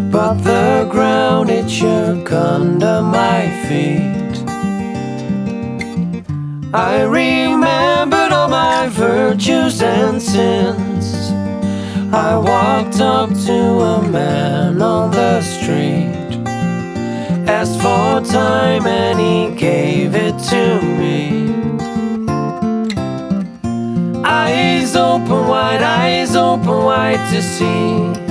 but the ground it shook under my feet. I remembered all my virtues and sins. I walked up to a man on the street, asked for time and he gave it to me. Eyes open wide to see